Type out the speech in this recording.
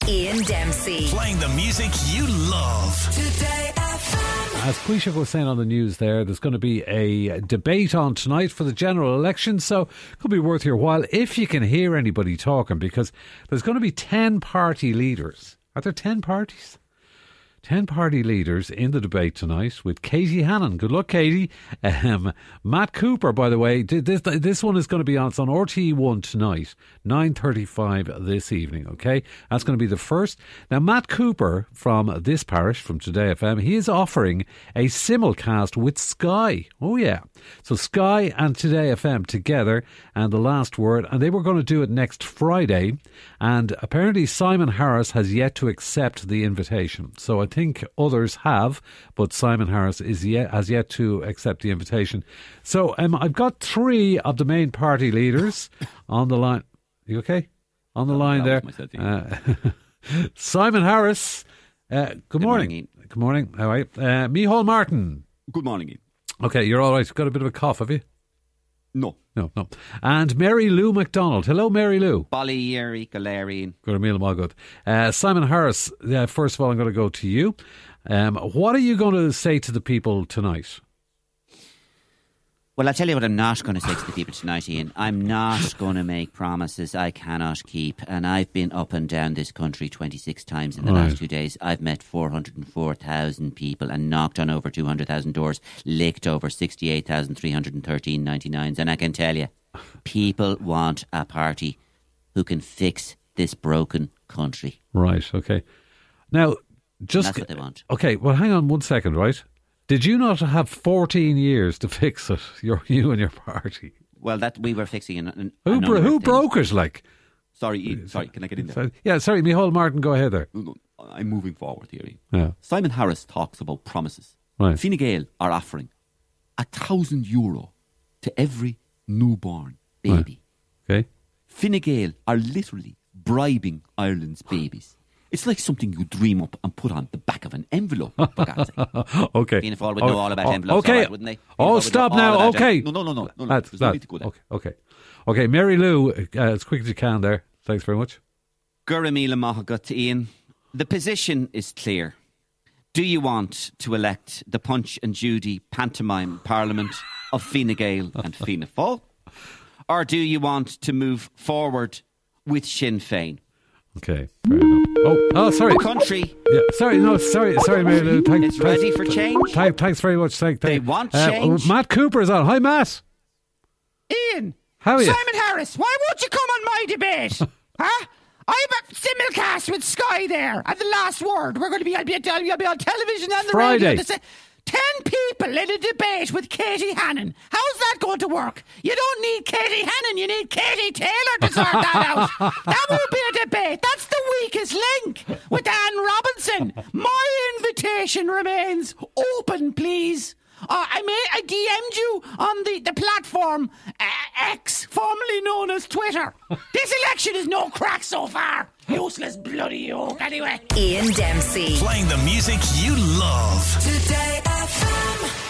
Ian Dempsey. Playing the music you love. Today FM. As Quisha was saying on the news there's going to be a debate on tonight for the general election, so it could be worth your while if you can hear anybody talking, because there's going to be 10 party leaders. Are there 10 parties? 10 party leaders in the debate tonight with Katie Hannon. Good luck, Katie. Matt Cooper, by the way, this one is going to be on. It's on RTE1 tonight, 9:35 this evening, okay? That's going to be the first. Now, Matt Cooper from this parish, from Today FM, he is offering a simulcast with Sky. Oh, yeah. So Sky and Today FM together, and The Last Word, and they were going to do it next Friday, and apparently Simon Harris has yet to accept the invitation. So I think others have, but Simon Harris has yet to accept the invitation. So I've got 3 of the main party leaders on the line. You okay? On the line there. Simon Harris. Good morning. Ian. Good morning. How are you? Micheál Martin. Good morning, Ian. Okay, you're all right. Got a bit of a cough, have you? No. No. And Mary Lou MacDonald. Hello, Mary Lou. Bally, Eric, Galarian. Good meal, all good. Simon Harris, first of all, I'm going to go to you. What are you going to say to the people tonight? Well, I'll tell you what I'm not going to say to the people tonight, Ian. I'm not going to make promises I cannot keep. And I've been up and down this country 26 times in the last 2 days. I've met 404,000 people and knocked on over 200,000 doors, licked over 68,313 99s. And I can tell you, people want a party who can fix this broken country. Right, okay. Now, That's what they want. Okay, well, hang on 1 second, right? Did you not have 14 years to fix it, you and your party? Well, that we were fixing Who broke it, like? Sorry, Ian. Sorry, can I get in there? Sorry, Micheál Martin, go ahead there. No, I'm moving forward here, Ian. Yeah. Simon Harris talks about promises. Right. Fine Gael are offering €1,000 to every newborn baby. Right. Okay. Fine Gael are literally bribing Ireland's babies. It's like something you dream up and put on the back of an envelope, for God's sake. Okay. Fianna Fáil would know all about envelopes, okay. all right, wouldn't they? Oh, stop now. Okay. No. That's There's no need to go there. Okay, Mary Lou, as quick as you can there. Thanks very much. Guramila Mahagut, Ian. The position is clear. Do you want to elect the Punch and Judy pantomime parliament of Fine Gael and Fianna Fáil? Or do you want to move forward with Sinn Féin? Okay, fair enough. Oh, sorry. The country. Yeah, sorry, Mary Lou. It's ready for change. Thanks very much. They want change. Matt Cooper is on. Hi, Matt. Ian. How are you? Simon Harris, why won't you come on my debate? Huh? I'm a simulcast with Sky there. And The Last Word. I'll be on television and the Friday. radio. 10 people in a debate with Katie Hannon. How's that going to work? You don't need Katie Hannon, you need Katie Taylor to sort that out. That won't be a debate. That's the weakest link with Anne Robinson. My invitation remains open, please. I DM'd you on the platform X, formerly known as Twitter. This election is no crack so far. Useless bloody yoke, anyway. Ian Dempsey. Playing the music you love. Today FM.